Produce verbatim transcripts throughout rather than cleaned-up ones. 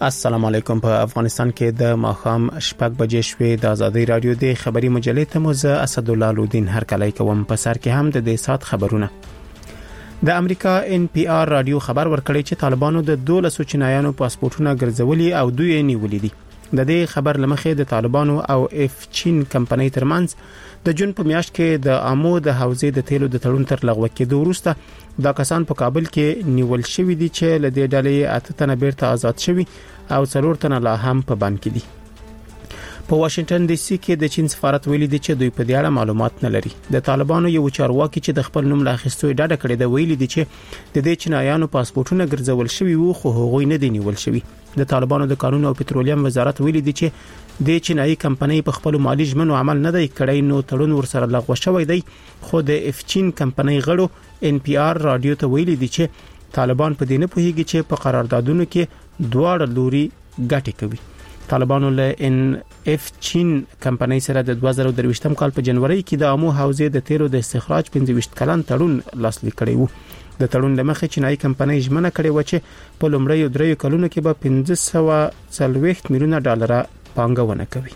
السلام علیکم. په افغانستان کې د ماښام شپږ بجې شوې د ازادي رادیو د خبري مجلې ته موزه اسد الله لودین هر کله کوم په سر کې هم د دې سات خبرونه. د امریکا ان پی آر رادیو خبر ورکړی چې طالبانو د دولسو چینایانو پاسپورتونه ګرځولي او دوی یې نیولي دي. د دې خبر لمخې د طالبانو او اف چین کمپنۍ ترمنځ د جون په میاشت کې د امو د حوزې د تیلو د تړون تر لغوه کېدو وروسته دا کسان په کابل کې نیول شوی دي چې له دې ډلې اته تنه بیرته آزاد شوي او څلور تنه لا هم په بند کې دي. په واشنگټن ډي سي کې د چین سفارت ویلي دی چې دوی په دې اړه معلومات نه لري. د طالبانو یو چارواکي چې د خپل نوم لا اخیستو ډاډه کړی دی ویلي دی چې د دې چینایانو پاسپورتونه ګرځول شوي وو خو هغوی نه دي نیول شوي. د طالبانو د قانون او پټرولیم وزارت ویلي دی چې د چینایي کمپنۍ په خپل مالی ژمنو عمل نه دی کړی نو تړون ورسره لغوه شوی دی. خو د اف چین کمپنۍ غړو ان پی آر رادیو ته ویلي دی چې طالبان په دې نه پوهیږي چې په قراردادونو کې دواړه لوري ګټه کوي. طالبانو له ان اف چین کمپنۍ سره د دوه زره درویشتم کال په جنوري کې د امو حوزې د تیلو د استخراج پنځه ویشت کلن تړون لاسلیک کړی وو. د تړون لمخې چینایي کمپنۍ ژمنه کړې و چې په لومړیو درې کلونو کې به پنځه سوه څلوېښت میلیونه ډالر پانګونه کوي.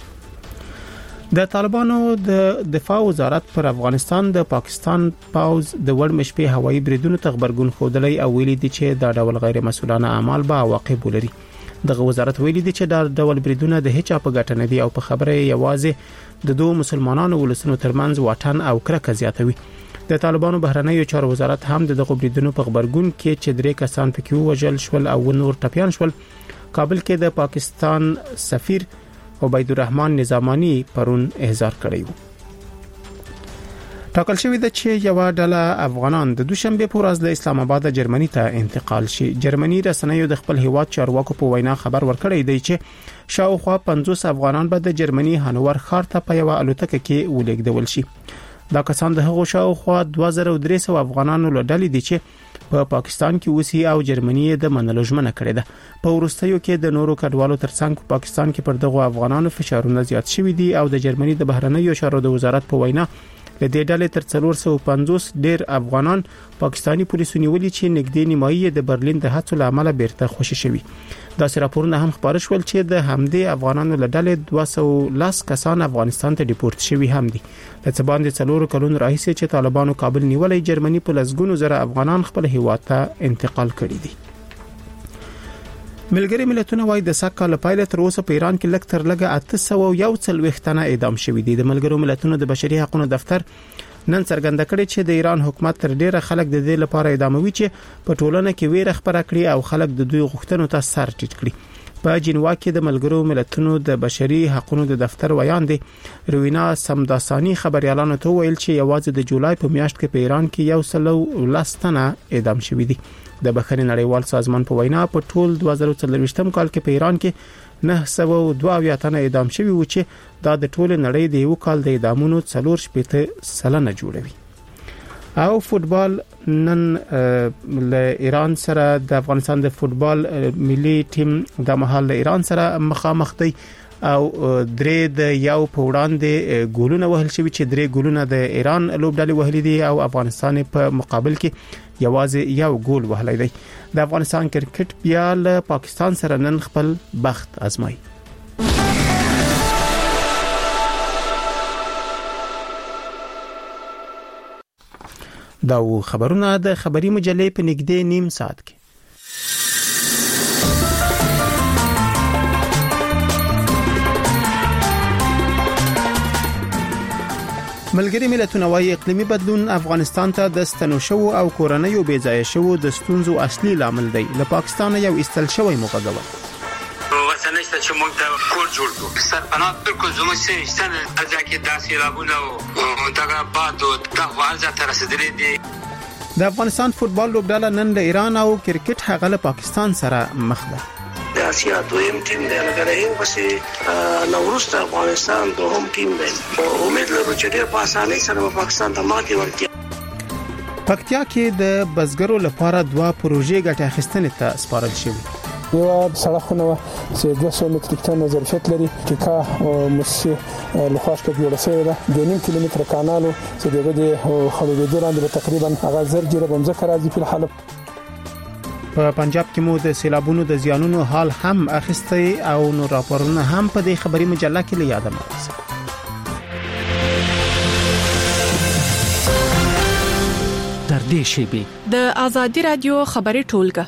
د طالبانو د دفاع وزارت پر افغانستان د پاکستان پاوز د وړ مشپې هوایي بریدونو ته خبرګون خوده او ویلي دي چې دا ډول غیر مسؤلانه اعمال به عواقب ولري. دغه وزارت ویلي دی چې دا ډول بریدونه د هیڅ په ګټه نه دي او په خبره یوازې د دوه مسلمانانو ولسونو ترمنځ واټن او کرکه زیاتوي. د طالبانو بهرنیو چارو وزارت هم دغه بریدونو په خبرګون کې چې درې کسان پکې وژل شول او نور ټپيان شول کابل کې د پاکستان سفیر عبید الرحمن نظامانی پرون احضار کړی و. ټاکل شوی دی چې یو ډله افغانان د دوشنبه په ورځ له اسلام آباد جرمني ته انتقال شي. جرمني رسنیو د خپل هیواد چارواکو په وینا خبر ورکړی دی چې شاوخوا پنځوس افغانان به د جرمني هانوور ښار ته په یو الوتکه کې ولېږدول شي. دا کسان د هغو شاوخوا دوه زره درې سوه افغانانو له ډلې دي چې په پاکستان کې اوسي او جرمني د منلو ژمنه کړې ده. په وروستیو کې د نورو کډوالو ترڅنګ په پاکستان کې پر دغه افغانانو فشارونه زیات شوي دي او د جرمني د بهرنیو چارو د وزارت په وینا د دې ډلې تر څلور سوه پنځوس ډیر افغانان پاکستانی پولیسو نیولي چې نږدې نیمایي د برلین د هڅو لامل بیرته خوشي شوي. دا راپورونه هم خبر شول چې د همدې افغانانو له ډلې دوه سوه و لس کسان افغانستان ته ډیپورت شوي هم دي. د څه باندې څلور کلونو راهیسې چې طالبانو کابل نیولې جرمني په لسګونو زره افغانان خپل هیواد ته انتقال کړي دي. ملګری ملتونه وايي د سکه له پایله تر اوسه په ایران کې لږ تر لږه اته سوه او یو څلوېښت تنه اعدام شوي دي. د ملګرو ملتونو د بشري حقوقو دفتر نن څرګنده کړې چې د ایران حکومت تر ډیره خلک د دې لپاره اعداموي چې په ټولنه کې ویره خپره کړي او خلک د دوی غوښتنو ته سر ټیټ کړي. په جنوا کې د ملګرو ملتونو د بشري حقوقو د دفتر ویان دی روینا سمداسانی خبريالانو ته ویل چې یوازې د جولای په میاشت کې په ایران کې یو سل او لس تنه اعدام شوي دي. د بخښنې نړیوال سازمان په وینا په ټول دوه زره څلوېښتم کال کې په ایران کې نه سوه او دوه اویا تنه اعدام شوي و چې دا د ټول نړۍ د یو کال د اعدامونو څلور شپېته سلنه جوړوي. او فوتبال نن له ایران سره د افغانستان د فوتبال ملي ټیم د مهال له ایران سره مخامخ دی او درې د یو په وړاندې ګولونه وهل شوي چې درې ګولونه د ایران لوبډلې وهلي دي او افغانستان په مقابل کې یوازې یو ګول وهلی دی. د افغانستان کرکټ بیا له پاکستان سره نن خپل بخت آزمایي. دا و خبرونه د خبري مجلې په نږدې نیم ساعت کې. ملګری ملتونه وايي اقلیمي بدلون افغانستان ته د ستنو شو او کورنۍ بې ځای شو د ستونزو اصلي لامل دی. له پاکستان یو استل شوی مغزوه وطن نشته چې موږ ته کور جوړ کړو. سرپناه بالکل زموږ سره ستنه ځکه داسې لابونه او دغه باد او دغه ځا تر رسیدلې دي. د افغانستان فوتبال لوبډله نن له ایران او کرکټ هغه له پاکستان سره مخ ده. د اسیا دویم ټیم دی لګره پسې نوروز افغانستان دوهم ټیم دی. امید لرو چې ډېر په اسانۍ سره پاکستان ته ماتې ورکړي. پکتیا کې د بزګرو لپاره دوه پروژې ګټه اخیستنې ته سپارل شوې. یو سړکونه چې دوه سوه متر ټن ظرفیت لري ټیکا او مؤسسه له خاص په جوړه شوی ده. د نیم کیلومتر کانالو چې دغه د خړوبېدو لاندې تقریبا هغه زر جره بمځکه راځي په حالت په پنجاب کې مو د سیلابونو د زیانونو حال هم اخیستی او نو راپورونه هم په دې خبري مجله کې لیاده مو. در دې شیبه د ازادي رادیو خبري ټولګه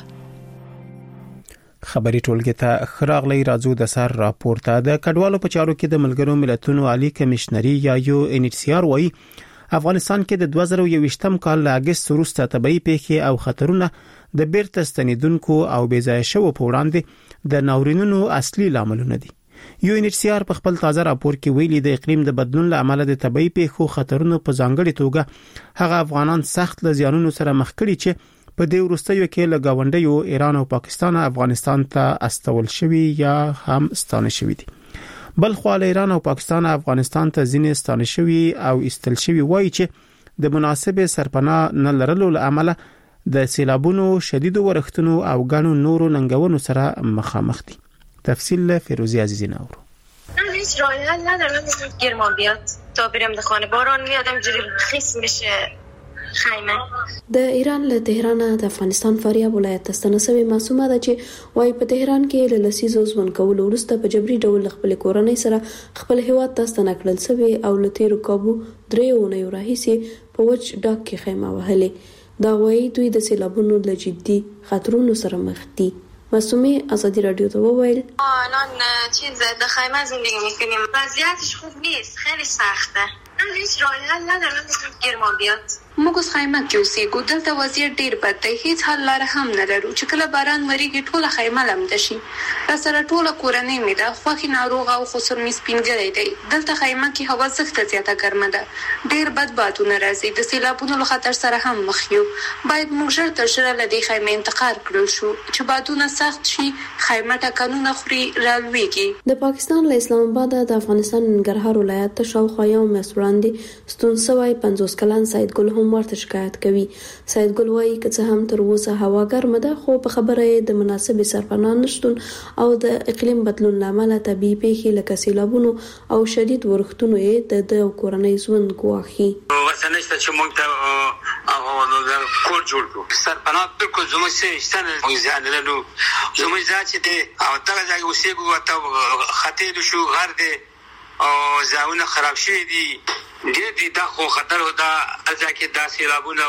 خبري ټولګه ته خراغلی راځو د سر راپورته د کډوالو په چارو کې د ملګرو ملتونو عالی کمشنري یا یو ان ایچ سی آر وايي افغانستان کې د دوه زره یو ویشتم کال له اگست وروسته طبيعي پیښې او خطرونه د بیرته ستنیدونکو او بې ځای شوو په وړاندې د ناورینونو اصلي لاملونه دي. یو ان ایچ سی آر په خپل تازه راپور کې ویلي د اقلیم د بدلون له امله د طبيعي پیښو خطرونو په ځانګړي توګه هغه افغانان سخت له زیانونو سره مخ کړي چې په دې وروستیو کې له گاونډیو ایران او پاکستان افغانستان ته استول شوی یا هم ستانه شوی دي. بل خو له ایران او پاکستان افغانستان ته ځینې ستانه شوی او استل شوی وایي چې د مناسبه سرپناه نه لرلو له امله د سیلابونو شدید ورښتونو او غنو نورو ننګونو سره مخامخ دي. تفصیل فیروزی عزیزی نورو. من هیچ راه حل ندارم گرما بیاد تا برم به خانه باران میاد اینجوری خیس میشه خیمه. د ایران له تهران د افغانستان فاریاب ولایت ته ستنسوي معصومه ده چې وايي په تهران کې له لسیزو ژوند کول وروسته په جبري ډول خپل کورنۍ سره خپل هیواد ته ستنه کړل سوي او له تیرو کابو درې اونۍ راهیسې په وچ ډاک کې خیمه وهلې. دا وايي دوی د سیلابونو له جدي خطرونو سره مخ دي. معصومه ازادي رادیو ته وویل الان چیز د خیمه زندگی میکنیم وضعیتش خوب نیست خیلی سخته. من هیچ راه حل ندارم گرما بیاد. موږ اوس خیمه کې اوسېږو دلته وضعیت ډیر بد دی هیڅ حل لاره هم نه لرو چې کله باران وریږي ټوله خیمه لمده شي. را سره ټوله کورنۍ مې ده خوښي ناروغه او خصوصا مې سپینګری دی. دلته خیمه کې هوا سخته زیاته ګرمه ده ډیر بد بادونه راځي د سیلابونو له خطر سره هم مخ یو. باید موږ ژر تر ژره له دې خیمې انتقال کړل شو چې بادونه سخت شي خیمه ټکانونه خوري رالويږي. د پاکستان له اسلام آباد د افغانستان ننګرهار ولایت ته شاوخوا یو میاشت وړاندې ستون سوی پنځوس کلن سید ګل هم ورته شکایت کوي. سید ګل وايي که څه هم تر اوسه هوا ګرمه ده خو په خبره د مناسبه سرپناه نشټون او د اقلیم بدلون لامل طبيعي پیښې لکه سیلابونو او شدید ورښتونو یې د د کورنۍ ژوند ګواښي. ورسنهشته چې موږ ته هغه د کور جوړ کړو سرپناه بالکل زموږ سره شتنه موږ ځان لرو زموږ ځای چې دی او دغه ځای اوسېږو ته خطر شو غر دی او ځاونه خراب شوي دي ډېر دي دا خو خطر و دا ارزا کې دا سیلابونه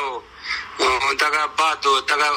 او دغه باد او دغه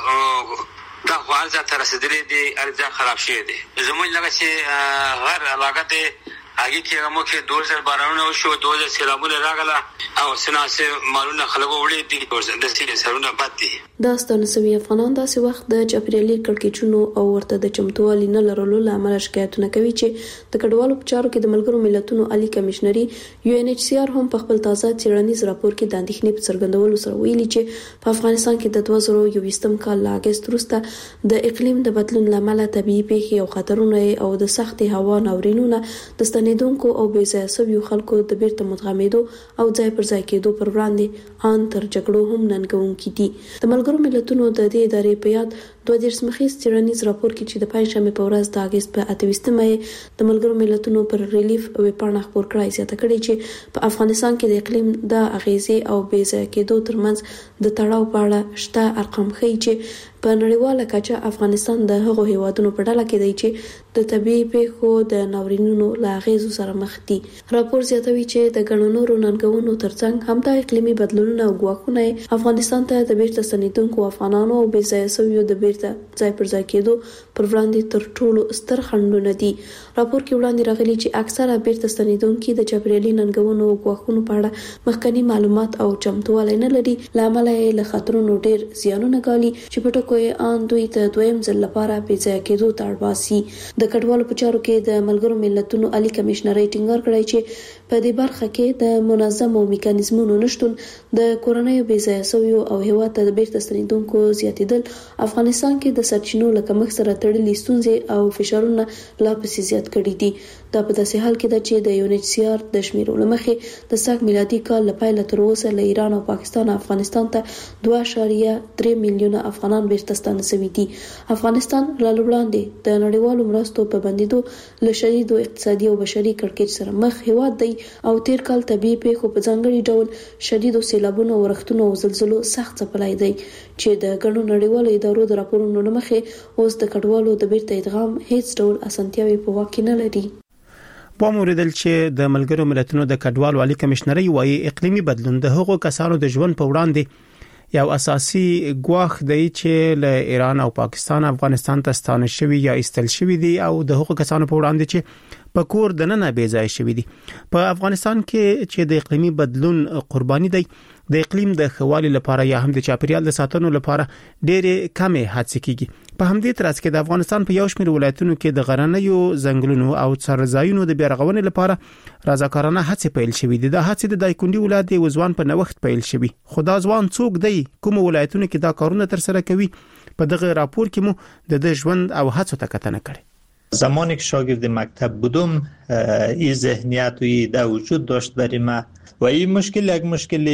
دا خو ارزا ته رسېدلي دي ارزا خراب شوي دي زموږ لږه چې غر علاقه دی هغې کې موږ کې دوه زره بارانونه وشو دوه زره سیلابونه راغله او سناسه مالونه خلکو وړي دي د سیلې سرونه بد دي. دا ستانسوي افغانان داسې وخت د چاپیریالي کړکېچونو او ورته د چمتووالي نه لرلو له امله شکایتونه کوي چې د کډوالو په چارو کې د ملګرو ملتونو عالی کمشنري یو ان ایچ سی آر هم په خپل تازه څېړنیز راپور کې د اندېښنې په څرګندولو سره ویلي چې په افغانستان کې د دوه زره یو ویشتم کال له اګست وروسته د اقلیم د بدلون له امله طبیعي پیښې او خطرونه او د سختې هوا ناورینونه د ستنېدونکو او بې ځایه شویو خلکو د بیرته مدغمېدو او ځای پر ځای کېدو پر وړاندې ان تر جګړو هم ننګونکي دي. د ملګرو ملتونو د دې ادارې په یاد دوه دیرش مخیز څېړنیز راپور کې چې د پنځشنبې په ورځ د اګست په اته ویشتمه د ملګرو ملتونو پر ریلیف ویبپاڼه خپور کړی زیاته کړې چې په افغانستان کې د اقلیم د اغیزې او بې ځای کېدو ترمنځ د تړاو په اړه شته ارقام ښیي چې په نړیواله کچه افغانستان د هغو هیوادونو په ډله کې دی چې د طبيعي پیښو د ناورینونو له اغیزو سره مخ دي. راپور زیاتوي چې د ګڼو نورو ننګونو ترڅنګ هم د اقلیمي بدلونونو او ګواښونه افغانستان ته د بیرته ستنېدونکو افغانانو او بې ځایه شویو د بیرته ځای پر ځای کېدو پر وړاندې تر ټولو ستر خنډونه دي. راپور کې وړاندې راغلي چې اکثره بیرته ستنېدونکي د چاپیریالي ننګونو او ګواښونو په اړه مخکنی معلومات او چمتووالی نه لري له امله یې له خطرونو ډېر زیانونه ګالي چې په ټکو یې ان دوی ته دویم ځل لپاره بې ځای کېدو ته اړ باسي. د کډوالو په چارو کې د ملګرو ملتونو عالی کمشنري ټینګار کړی چې په دې برخه کې د منظمو میکانیزمونو نشټون د کورنیو بې ځای شویو او هیواد ته د بیرته ستنېدونکو زیاتېدل افغانستان کې د سرچینو له کمښت سره تړلي ستونزې او فشارونه لا پسې زیات کړي دي. دا په داسې حال کې ده چې د یو ان ایچ سی آر د شمیرو له مخې د سږ میلادي کال له پیله تر اوسه له ایران او پاکستان افغانستان ته دوه اعشاریه درې میلیونه افغانان بیرته ستانه شوي دي. افغانستان له وړاندې د نړیوالو مرستو په بندیدو له شدید اقتصادي او بشري کړکېچ سره مخ هیواد دی او تیر کال طبيعي پیښو په ځانګړي ډول شدید سیلابونو او ورښتونو او زلزلو سخت ځپلای دی چې د ګڼو نړیوالو ادارو د راپورونو لمخې اوس د کډوالو د بیرته ادغام هیڅ ډول اسانتیاوي په واک کې نه لري. په موردل چې د ملګرو ملتونو د کډوالو عالی کمشنري وايي اقلیمي بدلون د هغو کسانو د ژوند په وړاندې یو اساسي ګواښ دی چې له ایران او پاکستان افغانستان ته ستانه شوی یا استل شوی دي او د هغو کسانو په وړاندې چې په کور د نن به ځای شوی دي. په افغانستان کې چې د اقلیمي بدلون قرباني دی د اقلیم د خوالي لپاره یا هم د چاپیریال د ساتنو لپاره ډېرې کمې هڅې کیږي. په همدې ترڅ کې د افغانستان په یو شمېر ولایتونو کې د غرنیو ځنګلونو او څړځایونو د بیارغونې لپاره رضاکارانه هڅې پیل شوې دي. د هڅې د دایکنډي ولایت د وزوان په نوښت پیل شوی. خدا ځوان څوک دی کوم ولایتونو کې دا کارونه تر سره کوي؟ په دغه راپور کې مو د ژوند او هڅو ته کتنه کړې. زمانی که شاگرد مکتب بودم این ذهنیت و ایده وجود داشت برای من و این مشکل یک مشکل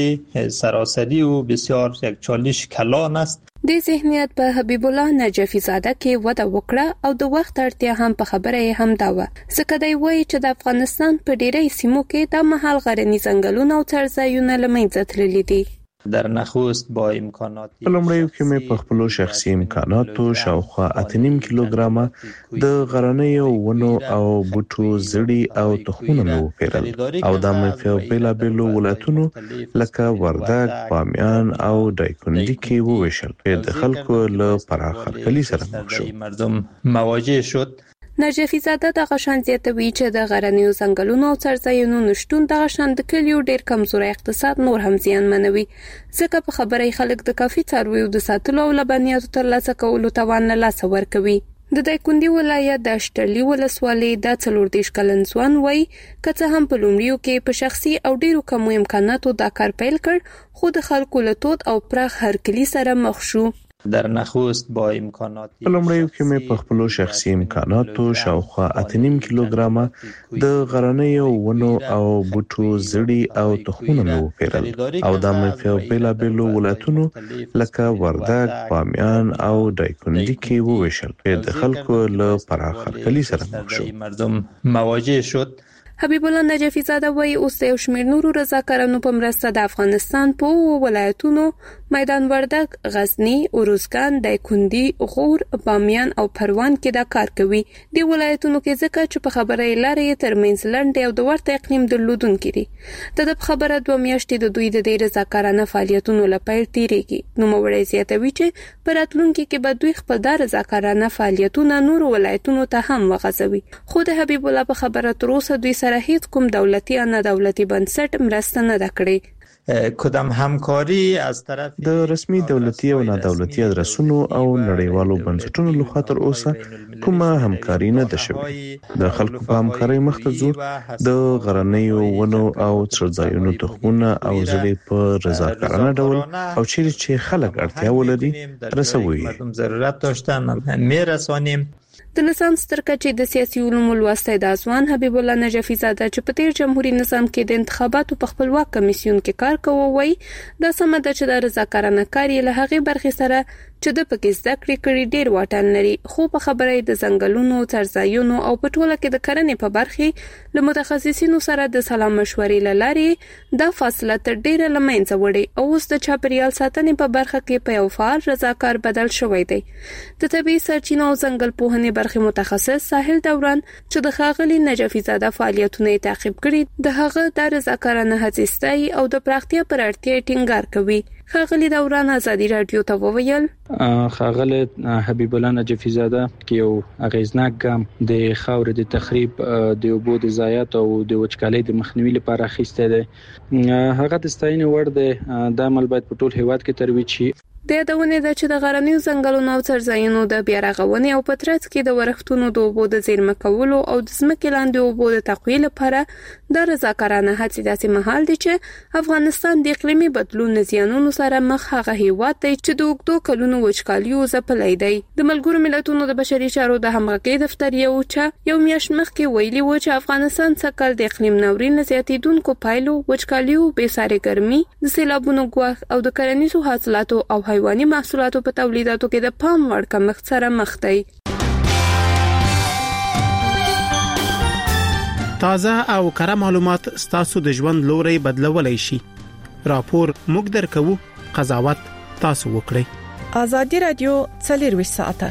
سراسری و بسیار یک چالش کلان است. د ذهنیت په حبیب الله نجفی زاده کې وده وکړه او د وخت اړتیا هم په خبره هم دا و. ځکه دی وایي چې د افغانستان په ډیری سیمو کې د مهال غرنی ځنګلونه او څړځایونه له منځه تللي دي. در نخست با امکانات په لومړیو کې مې په خپل شخصي امکاناتو شاوخوا اته نیم کیلوګرامه د غرنیو ونو او بوټو زړی او تخمونه مې وپیرل او دا مې په بیلابیلو ولایتونو لکه وردګ، بامیان او دایکنډي کې وویشل چې د خلکو له پراخ خلکلي سره مخ شو. مردم مواجه شد. نجفی زاده د غشان زیاتوي چې د غرنیو ځنګلونو او څړځایونو نشټون د غشان د کلیو ډیر کمزوري اقتصاد نور هم زیانمنوي. ځکه په خبره خلک د کافي څارویو د ساتلو او لبنیاتو ترلاسه کولو توان نه لاس ورکوي. د دایکنډي ولایت د اشټرلی ولسوالۍ د څلور دیرش کلن ځوان وایي که څه هم په لومړیو کې په شخصي او ډیرو کمو امکاناتو دا کار پیل کړ خو د خلکو له تود او پراخ هرکلي سره مخ شو. در نخست با امکانات په لومړیو کې مې په خپل شخصي امکاناتو شاوخوا اته نیم کیلوګرامه د غرنیو ونو او بوټو زړی او تخمونه مې وپیرل او دا مې په بیلابیلو ولایتونو لکه وردګ، بامیان او دایکنډي کې وویشل چې د خلکو له پراخ خلکلي سره مخ شو. مردم مواجه شد. حبیب الله نجفی زاده وایي اوس د یو شمېر نورو رضاکارانو په مرسته د افغانستان په ولایتونو میدان وردګ، غزنی، اروزګان، دایکنډي، غور، بامیان او پروان کې دا کار کوي. د ولایتونو کې ځکه چې په خبره یې لارې ترمنځ لنډې او د ورته اقلیم درلودونکي دي. د د خبره دوه میاشتې د دوی د دې رضاکارانه فعالیتونو لپاره تیریږي. نوموړی زیاتوي چې په راتلونکي کې به دوی خپل د رضاکارانه فعالیتونه نورو ولایتونو ته هم وغځوي. خو د حبیب الله په خبره تر اوسه دوی سره هیڅ کوم دولتي یا نه دولتي بنسټ مرسته نه ده کړې. کدام همکاری از طرف د رسمي دولتي او نه دولتي ادرسونو او نړیوالو بنسټونو لخوا تر اوسه کومه همکاري نه ده شوې. د خلکو په همکارۍ مخ ته ځو. د غرنیو ونو او څړځایونو تخمونه او زړې په رضاکارانه ډول او چیرې چې خلک اړتیا ولري رسوي. مردم ضرورت داشتن میرسانیم. د لسانس تر کچې د سیاسي علومو لوستی د ځوان حبیب الله نجفی زاده چې په تیر جمهوریت نظام کې د انتخاباتو په خپلواک کمیسیون کې کار کوي وایي دا سمه ده چې د رضاکارانه کار یې له هغې برخې سره چې د پکې زده کړې کړي ډیر واټن لري. خو په خبره یې د ځنګلونو، څړځایونو او په ټوله کې د کرنې په برخې له متخصصینو سره د سلا مشورې له لارې دا فاصله تر ډیره له منځه وړي او اوس د چاپیریال ساتنې په برخه کې په یو فعال رضاکار بدل شوی دی. د طبیعي سرچینو او ځنګل پوهنې برخې متخصص ساحل دوران چې د ښاغلي نجفی زاده فعالیتونه تعقیب کړي د هغه د رضاکارانه هڅې ستایي او د پراختیا پر اړتیا ټینګار کوي. ښاغلي دوران ازادي رادیو ته وویل ښاغلی حبیب الله نجفی زاده کې یو اغیزناک ګام د خاورې د تخریب، د اوبو د ضایعات او د وچکالۍ د مخنیوي لپاره اخیستی دی. هغه د ستاینې وړ دی. دا عمل باید په ټول هیواد کې ترویج شي. د یادونې ده چې د غرنیو ځنګلونو او څړځایونو د بیارغونې او په ترڅ کې د ورښتونو د اوبو د زیرمه کولو او د ځمکې لاندې اوبو د تقویې لپاره د رضاکارانه هڅې داسې مهال دي چې افغانستان د اقلیمي بدلون زیانونو سره مخ هغه هیواد دی چې د اوږدو کلونو وچکالیو ځپلی دی. د ملګرو ملتونو د بشري چارو د همغږۍ دفتر یو چې یو میاشت مخکې ویلي و چې افغانستان سږکال د اقلیم ناورین له زیاتېدونکو پایلو، وچکالیو، بېسارې ګرمي، د سیلابونو ګواښ او د کرنیزو حاصلاتو او حیواني محصولاتو په تولیداتو کې د پام وړ کمښت سره مخ دی. تازه او کره معلومات ستاسو د ژوند لوري بدلولای شي. راپور موږ درکو، قضاوت تاسو وکړئ. ازادي رادیو څلور ساعته.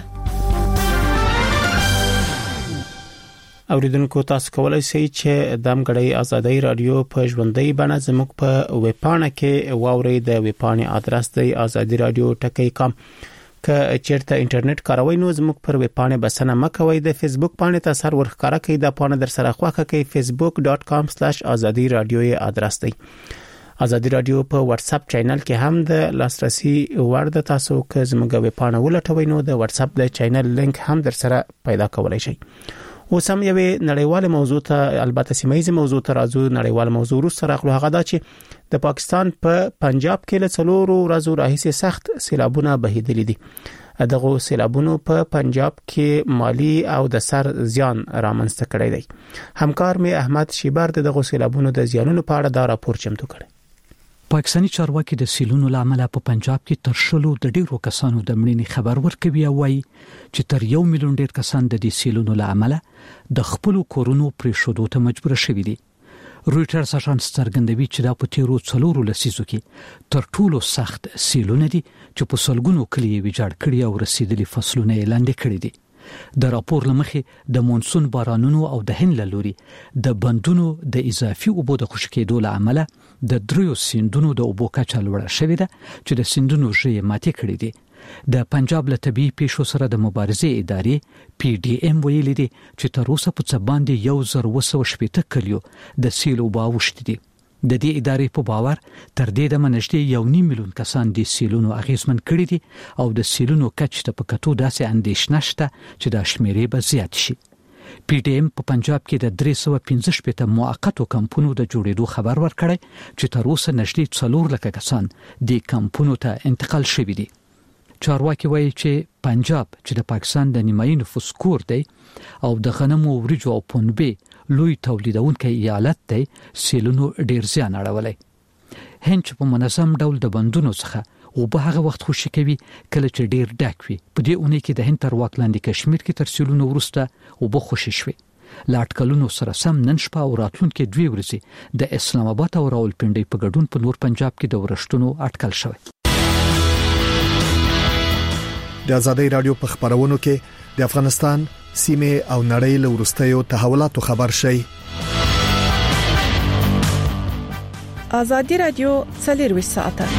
اوریدونکو تاسو کولای شئ چې د امګړی ازادي رادیو په ژوندۍ بڼه زموږ په ویب پاڼه کې واورئ. د ویب پاڼې ادرس دی ازادي رادیو ټکی کام. که چیرته انټرنیټ کاروئ نو زموږ پر ویب پاڼه بسنه مکوئ. د فیسبوک پاڼې ته سر ورخکاره کړئ. د پاڼه در سره خواخه کړئ facebook dot com slash azadi radio ادرس دی. ازادي رادیو په واتس اپ چینل کې هم د لاسرسي وړ د تاسو که زموږ ویب پاڼه ولټوئ نو د واتس اپ د چینل لینک هم در سره پیدا کولای شئ. اوس هم یوې نړیواله موضوع ته، البته سیمایي موضوع ته راځو. نړیواله موضوع وروسته راغلو هغه دا چې د پاکستان په پنجاب کې له څلورو ورځو راهیسې سخت سیلابونه بهیدلي دي. دغه سیلابونو په پنجاب کې مالی او د سر زیان رامنځته کړی دی. همکار می احمد شیبر دغه سیلابونو د زیانونو په اړه دا راپور چمتو کړی. پاکستاني چارواکي د سیلونو لامل په پنجاب کې تر شلو د ډیرو کسانو د مړینې خبر ورکوي او وايي چې تر یو میلیون ډیر کسان د دې سیلونو لامل د خپل کورونو پرې شودو ته مجبور شوي دي. رويټرز اژانس څرګندوي چې دا په تیرو څلورو لسیزو کې تر ټولو سخت سیلونه دي چې په سلګونو کلیې ویجاړ کړي او رسیدلي فصلونه اعلان کړي دي. د راپور لمخې د مونسون بارانونو او د هند لوري د بندونو د اضافي اوبو د خشکېدو لامل د دریو سیندونو د اوبو کچه لوړه شوې ده چې د سیندونو ژې ماتې کړې دي. د پنجاب له طبي پیښو سره د مبارزې ادارې پی ډی ایم ویلي دي چې تر اوسه په څه باندې یو زر وسو شپېته کلیو د سیل اوبه اوښتې دي. د دې ادارې په باور تر دې د منشتي یو نیم میلیون کسان د سیلونو اغیزمن کړي دي او د سیلونو کچ ته په کتو داسې اندېښنه شته چې د شمیرې به زیات شي. پی ډی ایم په پنجاب کې د درې سوه پنځه شپېته موقتو کمپونو د جوړېدو خبر ورکړی چې تر اوسه نږدې څلور لکه کسان د کمپونو ته انتقال شوي دي. چارواکي وایي چې پنجاب چې د پاکستان د نیمایي نفوس کور دی او د غنمو، وریجو او پنبې لوی تولیدونکی ایالت دی، سیلونو ډیر زیان اړولی. هند چې په منظم ډول د بندونو څخه اوبه هغه وخت خوشي کوي کله چې ډیر ډک وي. په دې اونۍ کې د هند تر واک لاندې کشمیر کې تر سیلونو وروسته اوبه خوشي شوي. له اټکلونو سره سم نن شپه او راتلونکي دوې ورځې د اسلام آباد او راولپنډۍ په ګډون په نور پنجاب کې د ورښتونو اټکل شوی. د ازادي رادیو په خبرونو کې د افغانستان سیمه او نړۍ له ورستیو تحولاتو خبر شي. ازادي رادیو څلور ساعته.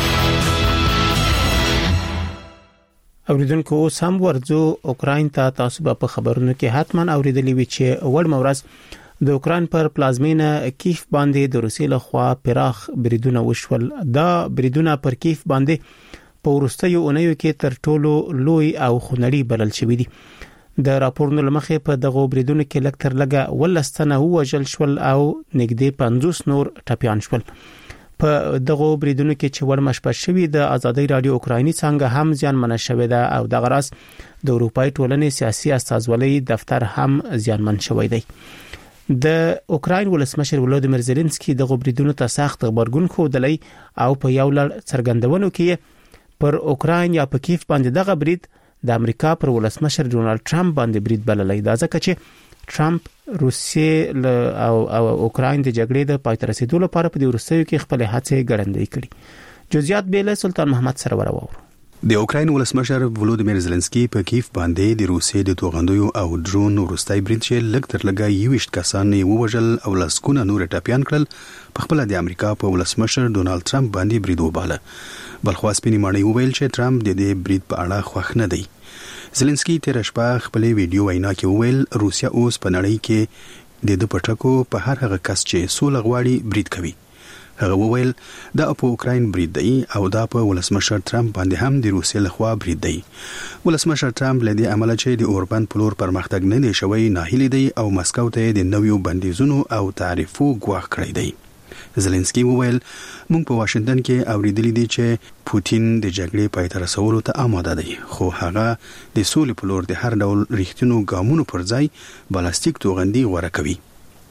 اوریدونکو سم ورځو اوکراین ته تاسو په خبرونو کې حتمان اوریدلی وی چې وړ مورز د اوکراین پر پلازمینه کیف باندې د روسیې لخوا پراخ بریدونه وشول. دا بریدونه پر کیف باندې په ورستیو اونیو کې تر ټولو لوی او خونړي بلل شوی دي. د راپورونو لمخې په دغه بریدونو کې لږ تر لږه ولستنه وژل شول او نږدې پنځوس نور ټپيان شول. په دغه بریدونو کې چې ورمشپړ شوی د ازادي رادیو اوکرایني څنګه هم زیانمن شوی ده او د غراس د اروپای ټولنې سیاسي استازولۍ دفتر هم زیانمن شوی دی. د اوکراین ولسمشر ولودیمیر زيلنسکي د بریدونو ته سخت خبرګون خوده او په یو لړ څرګندونو کې پر اوکراین یا په کیف باندې دغه برید د امریکا پر ولسمشر ډونالد ټرمپ باندې برید بللی. دا ځکه چې ټرمپ روسیې او او اوکراین د جګړې د پای ته رسیدو لپاره په دې ورستیو کې خپل هڅې ګړندۍ کړي. جزئیات به له سلطان محمد سره ورو. د اوکراین ولسمشر ولودیمیر زيلنسکي په کیف باندې د روسیې د توغندیو او ډرون ورستای برید چې لږ تر لږه یوشت کسان یې ووژل او لسکونه نور ټپيان کړل. په خپل د امریکا په ولسمشر ډونالد ټرمپ باندې برید وباله. بلخوا سپینې ماڼۍ وویل چې ټرمپ د دې برید په اړه خوښ نه دی. زيلنسکي تیر شپه خپل ویډیو وینا کې وویل روسیا اوس په نړۍ کې د د پټکو په هر هغه کس چې سوله غواړي برید کوي. هغه وویل دا په اوکراین برید دی او دا په ولسمشر ټرمپ باندې هم د روسیې لخوا برید دی. ولسمشر ټرمپ لدی عمل چې د اوربان پلور پرمختګ نه دی شوی ناهیلی دی او مسکو ته د نویو بندیزونو او تعرفو ګواښ کړی دی. زيلنسکي وویل موږ په واشنگټن کې اوریدلی دی چې پوتین د جګړې پای ته رسولو ته آماده دی خو هغه د سولې په لور د هر ډول ریښتینو ګامونو پر ځای بلاستیک توغندي غوړه کوي.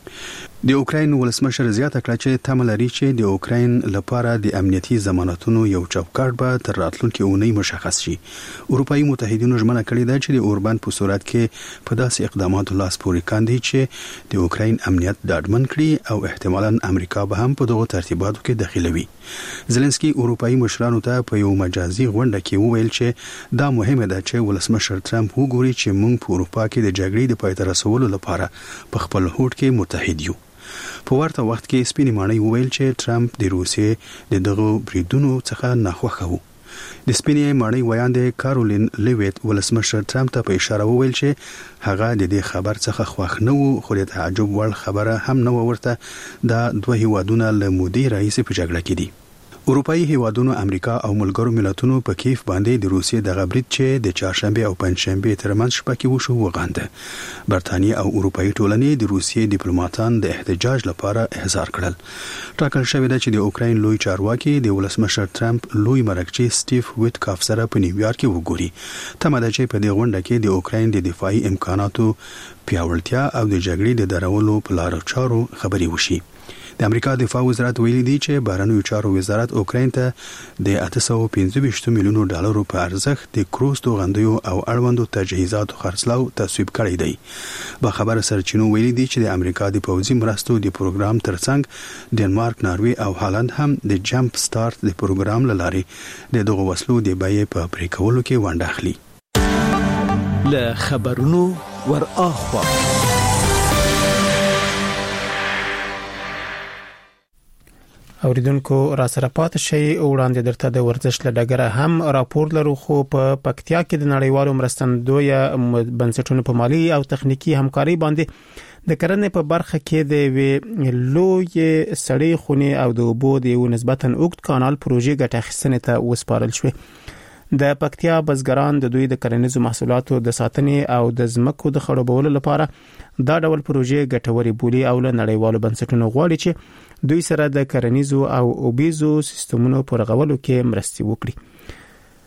د اوکراین ولسمشر زیاته کړه چې تمه لري چې د اوکراین لپاره د امنیتي ضمانتونو یو چوکاټ به تر راتلونکي اونۍ مشخص شي. اروپאי متحدینو ژمنه کړې ده چې د اوربان په صورت کې په داسې اقداماتو لاس پورې کاندي چې د اوکراین امنیت ډاډمن کړي او احتمالاً امریکا به هم په دغه ترتیباتو کې دخیلوي. زيلنسکي اروپאי مشرانو ته په یو مجازي غونډه کې وویل چې دا مهمه ده چې ولسمشر ترامپ وګوري چې موږ په اروپا کې د جګړې د پای ته رسولو لپاره په خپل هوډ کې متحد یو. په ورته وخت کې سپینې ماڼۍ وویل چې ترامپ د روسیې د دغه بریدونو څخه ناخوښه وو. د سپینې ماڼۍ ویاند کارولین لیویت ولسمشر ترامپ ته په اشاره وویل چې هغه د دې خبر څخه خوښ نه وو، خو د تعجب وړ خبره هم نه ورته دا دوه هیوادونه له مودې راهیسې په جګړه کې دي. اروپאי هیوادونو امریکا او ملګرو ملتونو په کیف باندې د روسیې د غبرګ چې د چهارشنبه او پنځشنبه ترمنځ شپه کې وشو وغانده. برتانیې او اروپאי ټولنې د روسیې ډیپلوماټان د احتجاج لپاره احضار کړل. ټاکل شوی دی چې د اوکراین لوی چارواکي د ولسمشر ترامپ لوی مرکچی سټیف ویټکاف سره په نیویارک کې وګوري. تمه ده چې په دې غونډه کې د اوکراین د دفاعي امکاناتو پیاوړتیا او د جګړې د درولو په لارو چارو خبري وشي. د امریکا دفاع وزارت ویلي دی چې بهرنیو چارو وزارت اوکراین ته د اته سوه پنځه ویشت میلیونو ډالرو په ارزښت د کروز توغندیو او اړوندو تجهیزاتو خرڅلاو تصویب کړی دی. با خبر سرچینو ویلي دی چې د امریکا د پوځي مرستو د پروګرام ترڅنګ ډنمارک، ناروی او هالند هم د جمپ سٹارټ د پروګرام لارې د دغه وسلو د بیې په پرې کولو کې ونډه اخلي. له خبرونو ور اخوا اوریدونکو را سره پات شي وړاندې درته د ورزش لډګره هم راپور لرو. خو په پکتیا کې د نړیوالو مرستندوی بنسټونو په مالی او تخنیکی همکاري باندې د کرنې په برخه کې د لوی سړې خونې او د اوبو د یو نسبتاً اوږد کانال پروژې ګټه اخیستنې ته وسپارل شوې. د پکتیا بزګران د دوی د کرنیزو محصولاتو د ساتنې او د ځمکو د خړوبولو لپاره دا ډول پروژې ګټوري بولي او له نړیوالو بنسټونو غواړي چې دوی سره د کرنیزو او اوبیزو سیستمونو پر غولو کې مرستي وکړي.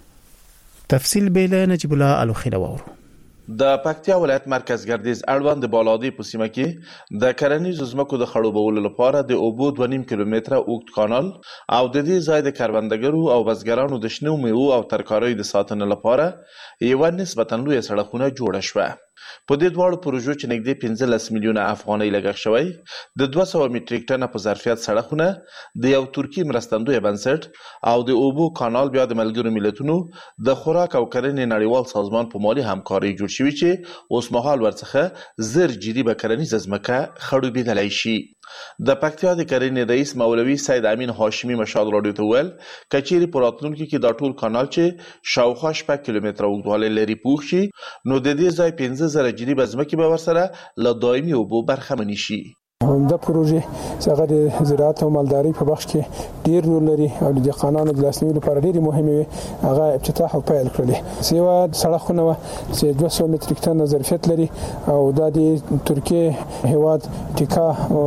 تفصیل به له نجیب الله الوخیل وورو. د پکتیا ولایت مرکز ګردیز اړوند د بالادی په سیمه کې د کرنیزو ځمکو د خړوبولو لپاره د اوبو دوه نیم کیلومتره اوږد کانال او د دې ځای د کروندګرو او بزګرانو د شنو میوو او ترکاریو د ساتنې لپاره یو نسبتاً لوی سړکونه جوړ شوه. په دې دواړو پروژو چې نږدې پنځلس میلیونه افغانۍ لګښت شوی د دوه سوه میټریک ټنه په ظرفیت سړکونه د یو ترکی مرستندوی بنسټ او د اوبو کانال بیا د ملګرو ملتونو د خوراک او کرنې نړیوال سازمان په مالي همکاري جوړ شوی چې اوس مهال ورڅخه زر جدي به کرنیزه ځمکه خړوبېدلی شي. د پکتیا د کرنې رئیس مولوي سید امین هاشمی مشال راډیو ته ویل کچېری په راتلونکي کې دا ټول کانال چې شاوخوا شپږ کیلومتره اوږدوالی لري پوخ شي نو د دې ځای پنځه زره جریبه ځمکې به ورسره له دایمي اوبو برخمنې شي. دا پروژه چې هغه د زراعت او مالدارۍ په بخش کې ډیر رول لري او د قانون د لاسنیولو لپاره ډیره مهمه وي. هغه افتتاح او پیل کړل. سیوا سړکونه چې دوه سوه میټریک ټن ظرفیت لري او د ترکیه هواد ټیکا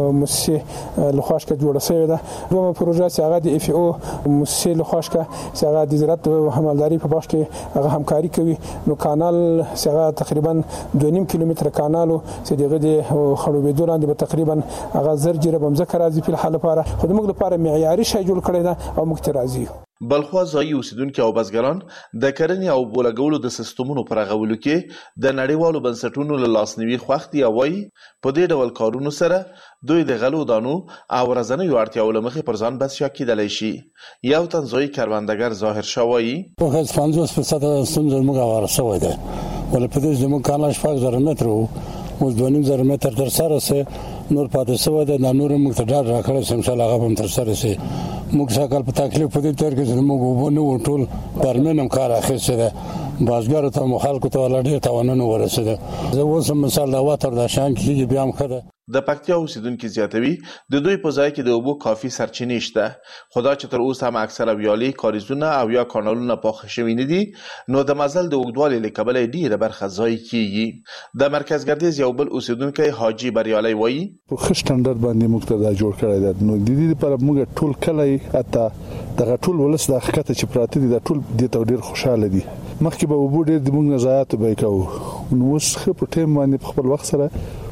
مؤسسه لخواشکه جوړه شوې ده. دوه پروژه چې هغه د اف او مؤسسه لخواشکه چې هغه د زراعت او مالدارۍ په بخش کې هغه همکاري کوي. نو کانال چې هغه تقریبا دوه نیم کیلومتر کانال چې دغه د خړوبېدو لاندې به تقریبا هغه زر جره بمزه راځي په حال لپاره خو موږ لپاره معیاري شی جوړ کړی دا او موږ ته راځي. بلخوا ځایي اوسیدونکو او بزګران د کرنې او بولګولو د سیستمونو پر غولو کې د نړیوالو بنسټونو له لاسنیوي خوښ دي او وايي په دې ډول کارونو سره دوی د غلو دانو او ورځنیو اړتیاو له مخې پر ځان بس شا کېدلی شي. یو تن ځایي کروندګر ظاهر شاه وايي پنځوس فیصد ستونزه موږ واره شوې ده ولې په دې زموږ کانال شپږ زره متر اوس دوه نیم زره متر تر سره سه نور پاتې شوی ده. د نور موږ ته ډاډ راکړی چې انشاءالله هغه به هم تر سره شي. موږ سږکال په تکلیف په دې تېر کې چې موږ اوبه نه وو ټول پرمین هم کار اخیستی ده. بازګرو ته مو خلکو ته ولا ډېر تاوانونه ورسېده. زه اوس هم مثال د هوا تر دا شیان کېږي بیا هم ښه ده. د پکتیا اوسیدونکي زیاتوي د دوی په ځای کې د اوبو کافي سرچینې شته خو دا چې تر اوسه هم اکثره ویالې کاریزونه او یا کانالونه پاخه شوي نه دي نو د مزل د اوږدوالي له کبله ډېره برخه ضایع کېږي. د مرکز ګردیز یو بل اوسیدونکی حاجي بریالی وایي په ښه سټنډرډ باندې موږ ته دا جوړ کړی ده نو د دې لپاره موږ ټول کلی حتی دغه ټول ولس د ښکته چې پراته دي دا ټول دې ته ډېر خوشحاله دي. مخکې به اوبو ډېر د موږ نه ضایعاتو به یې کوو نو اوس ښه په ټایم باندې په خپل وخت سره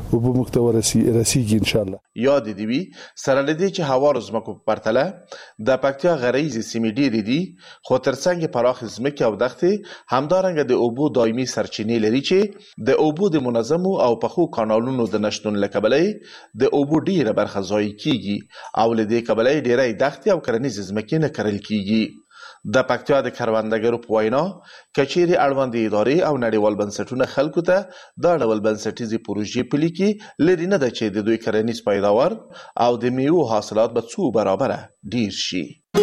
او په مختور رسیږي ان شاء الله. یاد دی وی سره لدی چې هوار زمکو په پرتله د پکتیا غریزي سیمې ډېرې دي خو ترڅنګ پراخ زمکه او دښتې همدارنګه د اوبو دایمي سرچینې لري چې د اوبو د منظمو او پخو کانالونو د نشټون لکبلې د اوبو ډیره برخه ضایع کیږي او لدی کبلې ډیره دښتې او کرنیز زمکه نه کرل کیږي. د پکتیا د کروندګرو په وینا کچېری اړوند ادارې او نړیوال بنسټونه خلکو ته دا ډول بنسټیزي پروژې پلي کې لري نه د چې د دوی کرنیز پیداوار او د میوو حاصلات به څو برابره ډیر شي.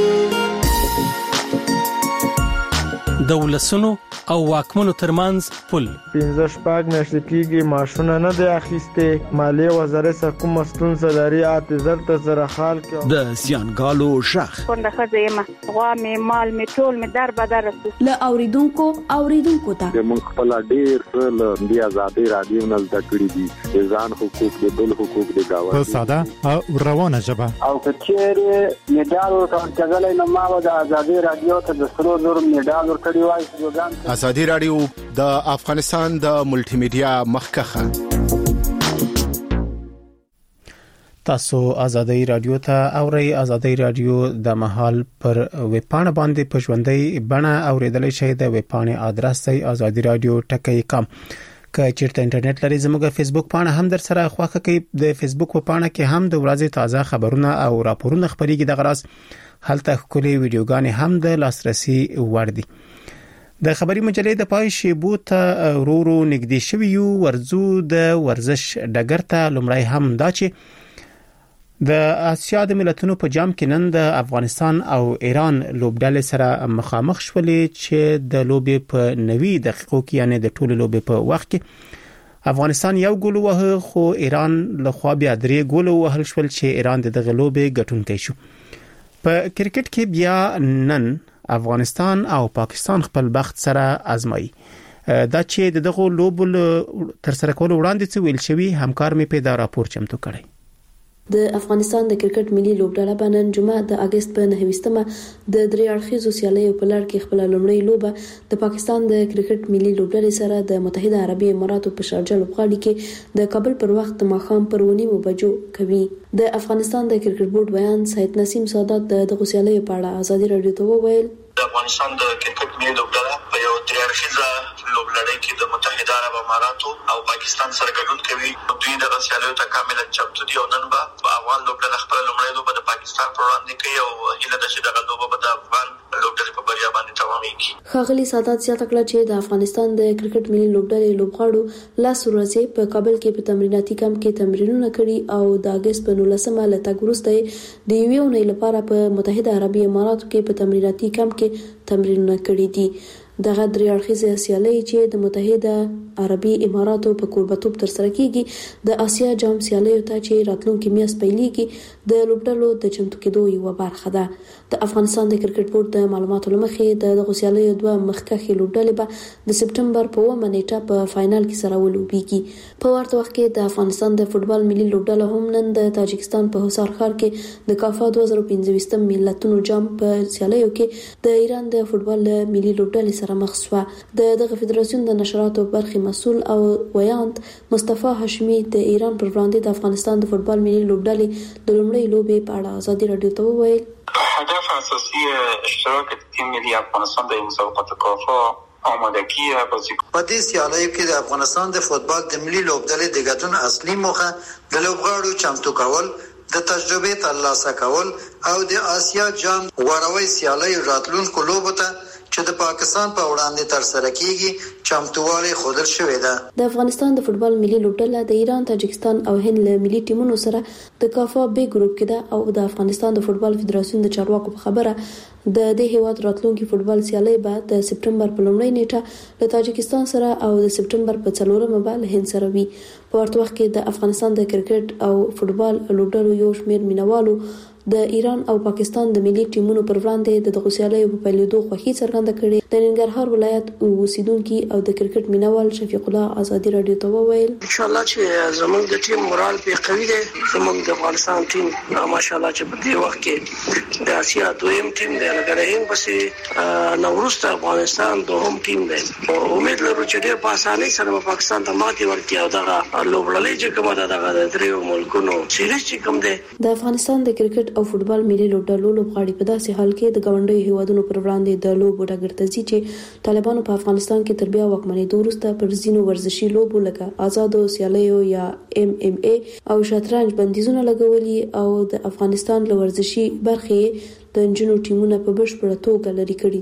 د ولسونو او واکمنو ترمنځ پل پنځه شپږ میاشتې کېږي معاشونه نه دی اخیستې. مالیې وزارت سره کومه ستونزه لري اته زر ته زره خال کې د زیانګالو شخ څنګه خزه ما غوا مې مال مې ټول مې در بدر ل اوریدونکو اوریدونکو ته د مونږ خپل ډیر څه د آزادۍ رادیو نه زده کړی دي د ځان حقوق د بل حقوق د گاونډي په ساده او روانه ژبه او کچېره میډال ورکړل نو ما د آزادۍ رادیو ته د سرو زر میډال ورکړی. ازادي رادیو د افغانستان د ملټي میډیا مخکخه. تاسو ازادي رادیو ته اورئ. ازادي رادیو د محل پر ویبپاڼه باندې په ژوندۍ بڼه اوریدل شئ. د ویبپاڼې ادرس دی ازادي رادیو ټکی کام. که چیرته انټرنیټ لري زموږه فیسبوک پاڼه هم در سره خوښه کوي. د فیسبوک په پاڼه کې هم د ورځې تازه خبرونه او راپورونه خبريږي. د غراس هلته خولي ویډیوګانې هم د لاسرسي وړ دي. د خبري مجلې د پای شیبو ته ورورو نږدې شوی یو ورزو د ورزش ډګر ته لمړی هم دا چې د آسیا د ملتونو په جام کې نن د افغانستان او ایران لوبډلې سره مخامخ شولې چې د لوبې په نوي دقیقو کې یعنی د ټولو لوبې په وخت کې افغانستان یو ګول وه خو ایران له خوا بیا درې ګول وهل شول چې ایران د دغه لوبې ګټونکی شو. په کرکټ کې بیا نن افغانستان او پاکستان خپل بخت سره آزمایي. دا چې دغه لوبو تر سره کول وړاندې څه ویل شوی همکار می پیدا راپور چمتو کړی. د افغانستان د کرکټ ملي لوبډله باندې جمعه د اگست په نهمه د درې اړخیزو سیالیو په لړ کې خپل لومړی لوبه د پاکستان د کرکټ ملي لوبډلې سره د متحده عربي اماراتو په شارجه لوبغالي کې د کابل پر وخت ماښام پر ونیمو بجو کوي. د افغانستان د کرکټ بورډ بیان سید نسیم سادات د دغه سیالیو په اړه ازادي رادیو ته وویل. د افغانستان د کرکټ ملي لوبډله په یو درې اړخیزه لوبلړۍ کې د متحده عرب اماراتو او پاکستان سره ګډون کوي. دوی د سیالیو ته کاملا چمتو دي او نن به افغان لوبډله خپل لومړی لوبه د پاکستان پر وړاندې کوي او هیله ده چې دغه لوبه به د افغان لوبډلې په بریا باندې تمامېږي. ښاغلي سادات زیاته کړه چې د افغانستان د کرکټ ملي لوبډلې لوبغاړو لاس ورځې په کابل کې په تمریناتي کمپ کې تمرینونه کړي او د اگست په نولسمه له تګ وروسته د یوې اونۍ لپاره په متحده عربي اماراتو کې په تمریناتي کمپ کې تمرینونه کړي دي. دغه درې اړخیزه سیالي چې د متحده عربي اماراتو په کوربتوب تر سره کیږي د آسیا جام سیالیو ته چې راتلونکي میاشت پیلېږي د لوبډلو د چمتو کېدو یو برخه ده. د افغانستان د کرکټ بورډ د معلوماتو لمخې د دغه سیالیو دوه مخکښې لوبډلې به د سپټمبر په اوومه نیټه په فائنل کې سره ولوبېږي. په ورته وخت کې د افغانستان د فوتبال ملي لوبډله هم نن د تاجکستان په حصار ښار کې د کافا دوه زره پنځه ملتونو جام په سیالیو کې د ایران د فوتبال ملي لوبډلې سره مخ شو. د دغه فدراسیون د نشراتو برخې مسؤل او ویاند مصطفی هاشمی د ایران پر وړاندې د افغانستان د فوتبال ملي لوبډلې د لومړۍ لوبې په اړه ازادي رادیو ته وویل. هدف اساسی اشتراک تیم ملی افغانستان در مسابقات کافا آمادگی بازیکن په دې سیالیو کې د افغانستان د فوتبال د ملي لوبډلې د ګډون اصلي موخه د لوبغاړو چمتو کول، د تجربې ترلاسه کول او د آسیا جام غوړوي سیالیو راتلونکو لوبو ته چې د پاکستان په وړاندې تر سره کیږي چمتووالی خوندل شوې ده. د افغانستان د فوتبال ملي لوبډله د ایران، تاجکستان او هند له ملي ټیمونو سره د کافا بی ګروپ کې ده او د افغانستان د فوتبال فدراسیون د چارواکو په خبره د دې هیواد راتلونکي فوتبال سیالي به د سپټمبر په لومړۍ نیټه له تاجکستان سره او د سپټمبر په څلورمه به له هند سره وي. په ورته وخت کې د افغانستان د کرکټ او فوتبال لوبډلو یو شمېر مینوالو د ایران او پاکستان د ملي ټیمونو پر وړاندې د غوسیالۍ په پیلېدو خوښي څرګنده کړې. د ننګرهار ولایت اوسیدونکو او د کرکټ مینوال شفیق الله ازادي رادیو ته وویل ان شاء الله چې زموږ د ټیم مورال په قوي دی. زموږ د افغانستان ټیم ماشاءالله چې په دې وخت کې د اسیا دویم ټیم دی، لګړې پسې نوروز افغانستان دوهم ټیم دی. امید لرو چې ډېر په اسانۍ سره پاکستان ته ماتې ورکړي او دغه لوبړلې چې کومه ده دغه د دریو ملکونو سیریز چې کوم دی. د افغانستان د کرکټ او فوتبال ملي لوبډلو لوبغاړي په داسې حال کې د ګاونډي هیوادونو پر وړاندې د لوبو ډګرتزي چې طالبانو په افغانستان کې تر بیا واکمنۍ وروسته پر ځینو ورزشي لوبو لکه آزادو سیالیو یا ام ام ای او شطرنج بندیزونه لګولي او د افغانستان له ورزشي برخې د انجنونو ټیمونه په بشپړه توګه لري کړي.